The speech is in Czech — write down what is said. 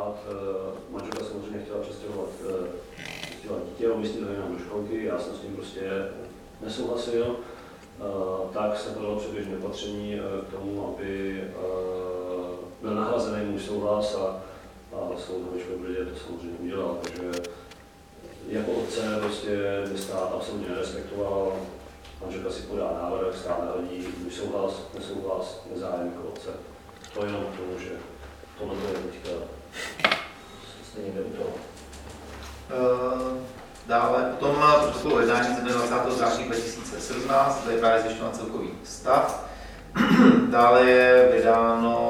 pomáhat. Manželka samozřejmě chtěla přestěhovat dítě, umístit ho jinam do školky, já jsem s tím prostě nesouhlasil. Tak se podalo předběžné opatření k tomu, aby byl nahrazený můj souhlas a soud ve Švobrdě to samozřejmě udělal. Takže jako otce prostě by stát absolutně nerespektoval. Manželka si podá návrh, stát nahradí můj souhlas, nesouhlas, nezájem jako otce. To jenom k tomu, že tohle je teďka stejně u toho. Dále potom protokolu jednání ze dne 20. září 2017, tady je právě zjišťován celkový stav. Dále je vydáno